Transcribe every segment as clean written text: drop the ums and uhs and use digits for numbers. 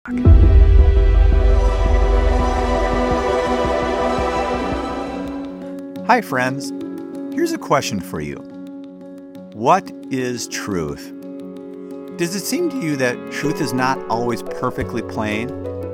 Hi, friends. Here's a question for you. What is truth? Does it seem to you that truth is not always perfectly plain?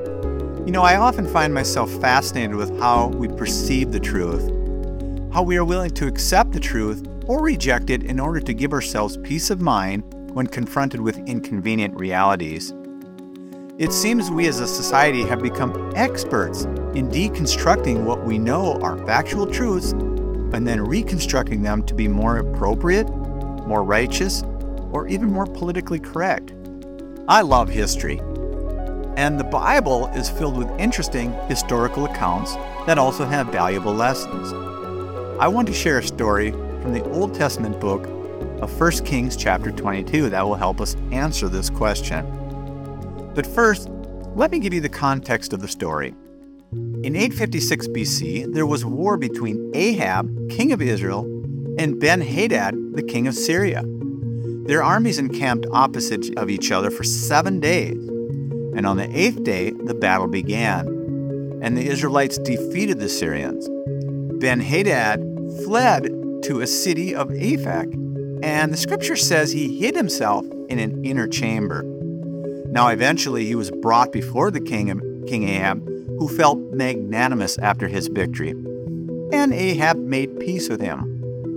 I often find myself fascinated with how we perceive the truth, how we are willing to accept the truth or reject it in order to give ourselves peace of mind when confronted with inconvenient realities. It seems we as a society have become experts in deconstructing what we know are factual truths and then reconstructing them to be more appropriate, more righteous, or even more politically correct. I love history, and the Bible is filled with interesting historical accounts that also have valuable lessons. I want to share a story from the Old Testament book of 1 Kings chapter 22 that will help us answer this question. But first, let me give you the context of the story. In 856 BC, there was war between Ahab, king of Israel, and Ben-Hadad, the king of Syria. Their armies encamped opposite of each other for 7 days, and on the 8th day, the battle began, and the Israelites defeated the Syrians. Ben-Hadad fled to a city of Aphek, and the scripture says he hid himself in an inner chamber. Now eventually he was brought before the King Ahab, who felt magnanimous after his victory, and Ahab made peace with him.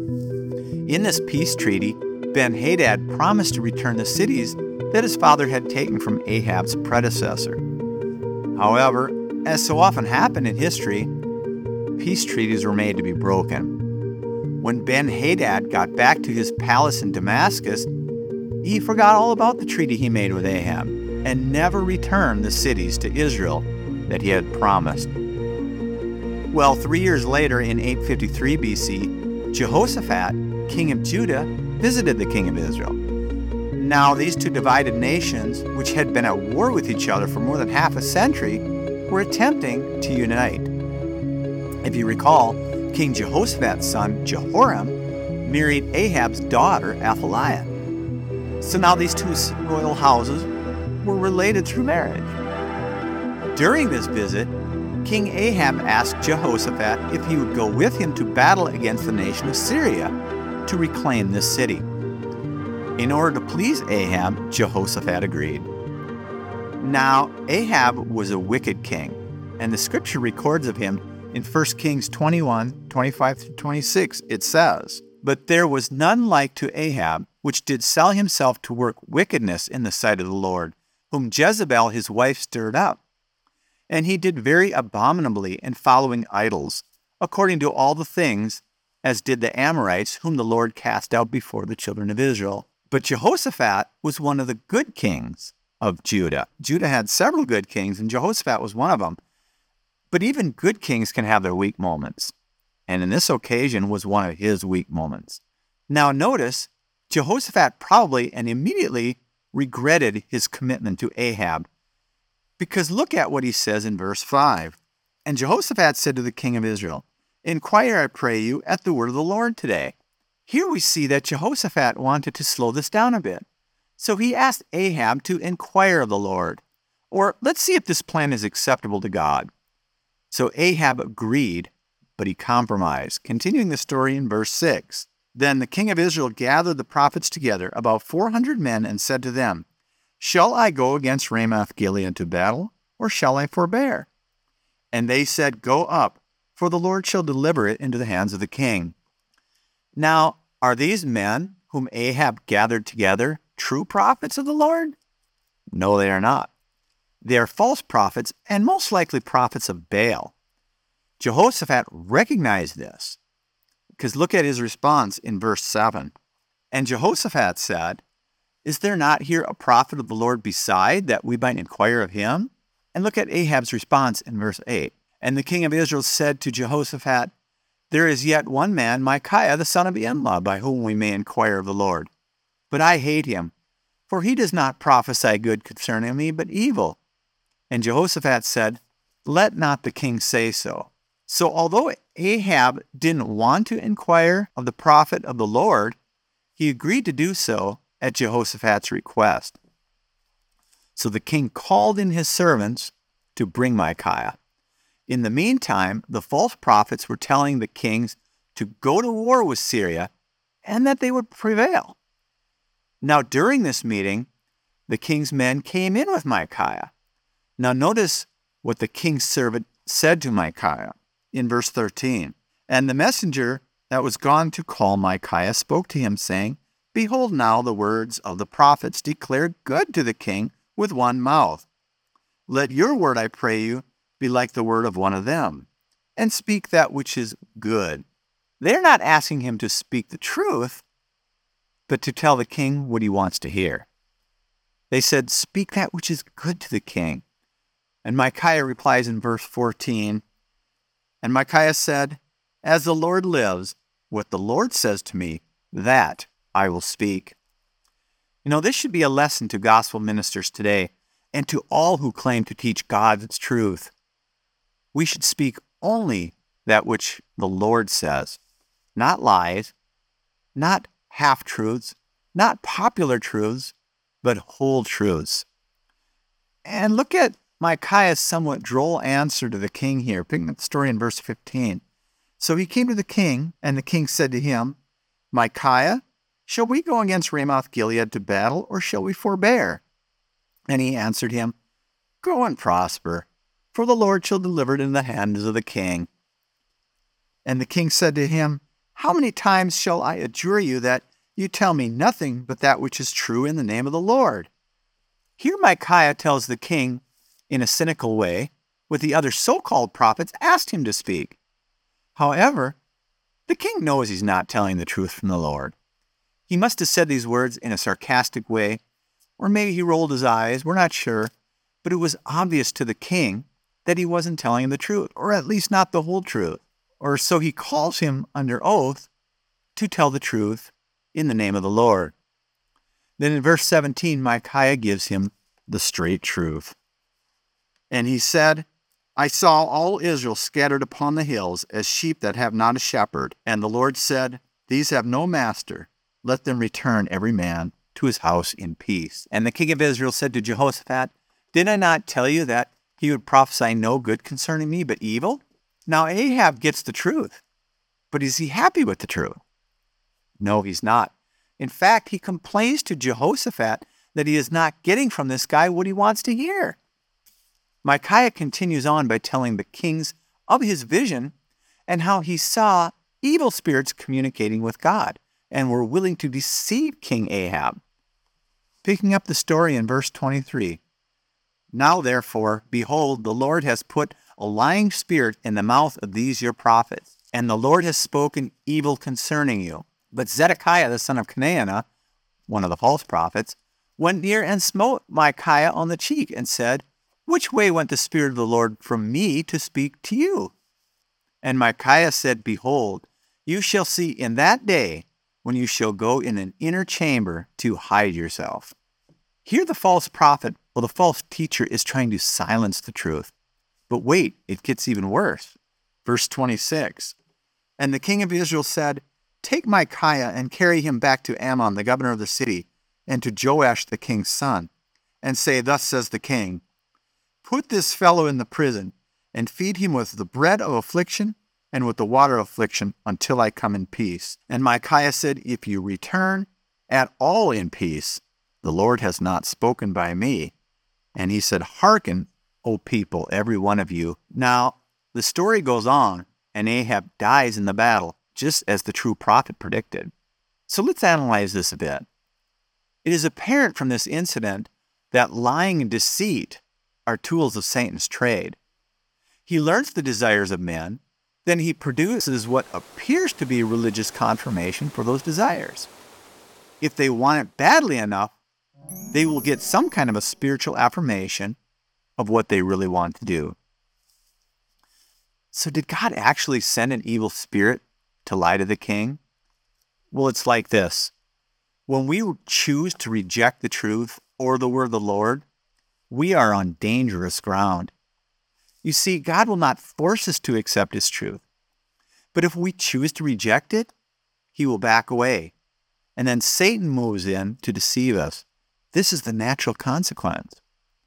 In this peace treaty, Ben-Hadad promised to return the cities that his father had taken from Ahab's predecessor. However, as so often happened in history, peace treaties were made to be broken. When Ben-Hadad got back to his palace in Damascus, he forgot all about the treaty he made with Ahab and never returned the cities to Israel that he had promised. Well, 3 years later, in 853 BC, Jehoshaphat, king of Judah, visited the king of Israel. Now, these two divided nations, which had been at war with each other for more than half a century, were attempting to unite. If you recall, King Jehoshaphat's son, Jehoram, married Ahab's daughter, Athaliah. So now these two royal houses were related through marriage. During this visit, King Ahab asked Jehoshaphat if he would go with him to battle against the nation of Syria to reclaim this city. In order to please Ahab, Jehoshaphat agreed. Now, Ahab was a wicked king, and the scripture records of him in 1 Kings 21:25-26. It says, "But there was none like to Ahab, which did sell himself to work wickedness in the sight of the Lord, whom Jezebel his wife stirred up. And he did very abominably in following idols, according to all the things, as did the Amorites, whom the Lord cast out before the children of Israel. But Jehoshaphat was one of the good kings of Judah." Judah had several good kings, and Jehoshaphat was one of them. But even good kings can have their weak moments. And in this occasion was one of his weak moments. Now notice, Jehoshaphat probably and immediately regretted his commitment to Ahab. Because look at what he says in verse 5. "And Jehoshaphat said to the king of Israel, 'Inquire, I pray you, at the word of the Lord today.'" Here we see that Jehoshaphat wanted to slow this down a bit. So he asked Ahab to inquire of the Lord. Or let's see if this plan is acceptable to God. So Ahab agreed, but he compromised. Continuing the story in verse 6. "Then the king of Israel gathered the prophets together, about 400 men, and said to them, 'Shall I go against Ramoth Gilead to battle, or shall I forbear?' And they said, 'Go up, for the Lord shall deliver it into the hands of the king.'" Now, are these men whom Ahab gathered together true prophets of the Lord? No, they are not. They are false prophets, and most likely prophets of Baal. Jehoshaphat recognized this, because look at his response in verse 7. "And Jehoshaphat said, 'Is there not here a prophet of the Lord beside, that we might inquire of him?' And look at Ahab's response in verse 8. "And the king of Israel said to Jehoshaphat, 'There is yet one man, Micaiah the son of Imlah, by whom we may inquire of the Lord. But I hate him, for he does not prophesy good concerning me, but evil.' And Jehoshaphat said, 'Let not the king say so.'" So although Ahab didn't want to inquire of the prophet of the Lord, he agreed to do so at Jehoshaphat's request. So the king called in his servants to bring Micaiah. In the meantime, the false prophets were telling the kings to go to war with Syria and that they would prevail. Now, during this meeting, the king's men came in with Micaiah. Now, notice what the king's servant said to Micaiah in verse 13. And the messenger that was gone to call Micaiah spoke to him, saying, Behold, now the words of the prophets declared good to the king with one mouth. Let your word, I pray you, be like the word of one of them, and speak that which is good. They're not asking him to speak the truth, but to tell the king what he wants to hear. They said, Speak that which is good to the king. And Micaiah replies in verse 14, And Micaiah said, As the Lord lives, what the Lord says to me, that I will speak. You know, this should be a lesson to gospel ministers today and to all who claim to teach God's truth. We should speak only that which the Lord says, not lies, not half-truths, not popular truths, but whole truths. And look at Micaiah's somewhat droll answer to the king here, picking up the story in verse 15. So he came to the king, and the king said to him, Micaiah, shall we go against Ramoth-Gilead to battle, or shall we forbear? And he answered him, Go and prosper, for the Lord shall deliver it in the hands of the king. And the king said to him, How many times shall I adjure you that you tell me nothing but that which is true in the name of the Lord? Here Micaiah tells the king, in a cynical way, what the other so-called prophets asked him to speak. However, the king knows he's not telling the truth from the Lord. He must have said these words in a sarcastic way, or maybe he rolled his eyes, we're not sure, but it was obvious to the king that he wasn't telling the truth, or at least not the whole truth. Or so he calls him under oath to tell the truth in the name of the Lord. Then in verse 17, Micaiah gives him the straight truth. And he said, I saw all Israel scattered upon the hills as sheep that have not a shepherd. And the Lord said, These have no master. Let them return every man to his house in peace. And the king of Israel said to Jehoshaphat, Did I not tell you that he would prophesy no good concerning me, but evil? Now Ahab gets the truth, but is he happy with the truth? No, he's not. In fact, he complains to Jehoshaphat that he is not getting from this guy what he wants to hear. Micaiah continues on by telling the kings of his vision and how he saw evil spirits communicating with God and were willing to deceive King Ahab. Picking up the story in verse 23. Now therefore, behold, the Lord has put a lying spirit in the mouth of these your prophets, and the Lord has spoken evil concerning you. But Zedekiah the son of Chenaanah, one of the false prophets, went near and smote Micaiah on the cheek and said, Which way went the Spirit of the Lord from me to speak to you? And Micaiah said, Behold, you shall see in that day when you shall go in an inner chamber to hide yourself. Here the false prophet, or the false teacher, is trying to silence the truth. But wait, it gets even worse. Verse 26. And the king of Israel said, Take Micaiah and carry him back to Ammon, the governor of the city, and to Joash the king's son, and say, Thus says the king, Put this fellow in the prison, and feed him with the bread of affliction and with the water of affliction until I come in peace. And Micaiah said, If you return at all in peace, the Lord has not spoken by me. And he said, Hearken, O people, every one of you. Now, the story goes on, and Ahab dies in the battle, just as the true prophet predicted. So let's analyze this a bit. It is apparent from this incident that lying and deceit are tools of Satan's trade. He learns the desires of men, then he produces what appears to be religious confirmation for those desires. If they want it badly enough, they will get some kind of a spiritual affirmation of what they really want to do. So did God actually send an evil spirit to lie to the king? Well, it's like this. When we choose to reject the truth or the word of the Lord, we are on dangerous ground. You see, God will not force us to accept his truth. But if we choose to reject it, he will back away. And then Satan moves in to deceive us. This is the natural consequence.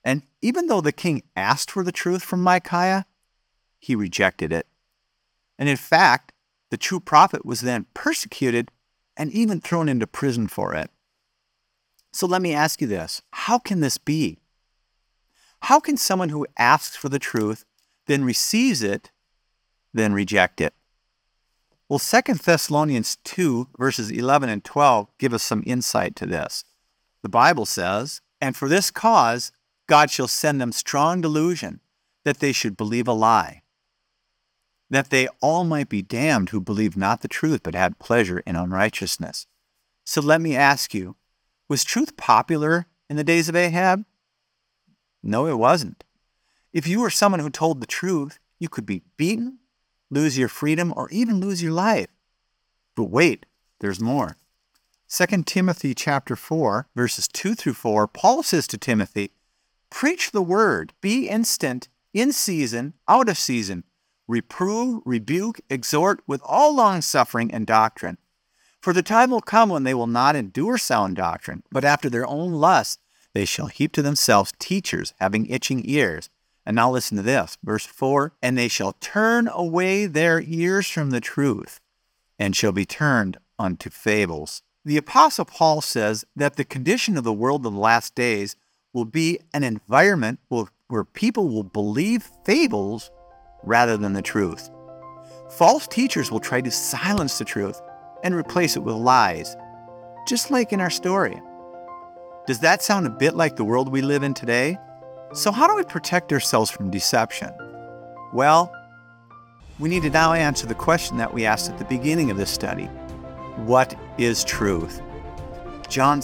And even though the king asked for the truth from Micaiah, he rejected it. And in fact, the true prophet was then persecuted and even thrown into prison for it. So let me ask you this. How can this be? How can someone who asks for the truth, then receives it, then reject it? Well, 2 Thessalonians 2, verses 11 and 12 give us some insight to this. The Bible says, "And for this cause God shall send them strong delusion, that they should believe a lie, that they all might be damned who believed not the truth, but had pleasure in unrighteousness." So let me ask you, was truth popular in the days of Ahab? No, it wasn't. If you were someone who told the truth, you could be beaten, lose your freedom, or even lose your life. But wait, there's more. 2 Timothy chapter 4, verses 2 through 4, Paul says to Timothy, "Preach the word, be instant, in season, out of season, reprove, rebuke, exhort with all longsuffering and doctrine. For the time will come when they will not endure sound doctrine, but after their own lusts they shall heap to themselves teachers having itching ears." And now listen to this, verse 4, "And they shall turn away their ears from the truth, and shall be turned unto fables." The Apostle Paul says that the condition of the world of the last days will be an environment where people will believe fables rather than the truth. False teachers will try to silence the truth and replace it with lies, just like in our story. Does that sound a bit like the world we live in today? So how do we protect ourselves from deception? Well, we need to now answer the question that we asked at the beginning of this study. What is truth? John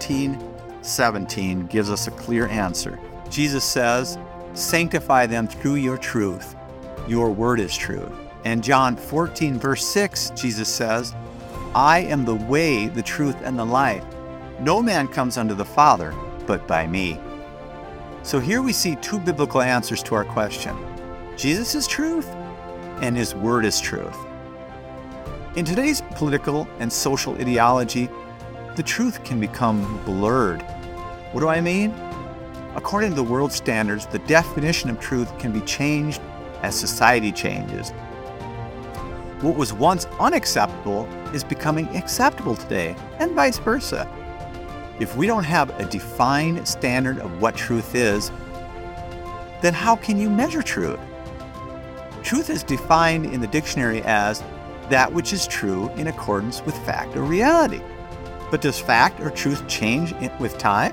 17:17 gives us a clear answer. Jesus says, "Sanctify them through your truth. Your word is truth." And John 14, verse 6, Jesus says, "I am the way, the truth, and the life. No man comes unto the Father but by me." So here we see two biblical answers to our question. Jesus is truth, and his word is truth. In today's political and social ideology, the truth can become blurred. What do I mean? According to the world standards, the definition of truth can be changed as society changes. What was once unacceptable is becoming acceptable today, and vice versa. If we don't have a defined standard of what truth is, then how can you measure truth? Truth is defined in the dictionary as that which is true in accordance with fact or reality. But does fact or truth change with time?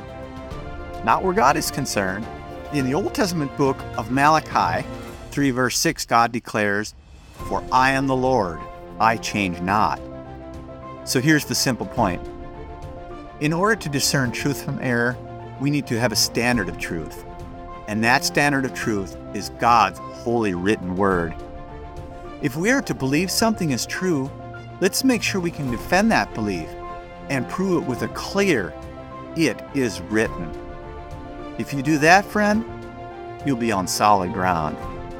Not where God is concerned. In the Old Testament book of Malachi 3 verse 6, God declares, "For I am the Lord, I change not." So here's the simple point. In order to discern truth from error, we need to have a standard of truth. And that standard of truth is God's holy written word. If we are to believe something is true, let's make sure we can defend that belief and prove it with a clear, "It is written." If you do that, friend, you'll be on solid ground.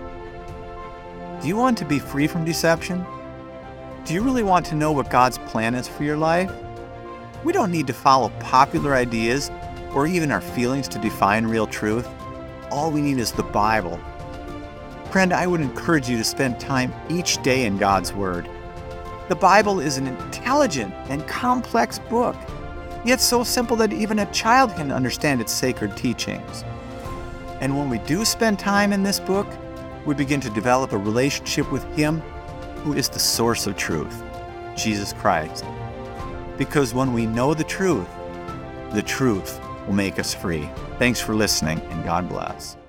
Do you want to be free from deception? Do you really want to know what God's plan is for your life? We don't need to follow popular ideas or even our feelings to define real truth. All we need is the Bible. Friend, I would encourage you to spend time each day in God's Word. The Bible is an intelligent and complex book, yet so simple that even a child can understand its sacred teachings. And when we do spend time in this book, we begin to develop a relationship with Him who is the source of truth, Jesus Christ. Because when we know the truth will make us free. Thanks for listening, and God bless.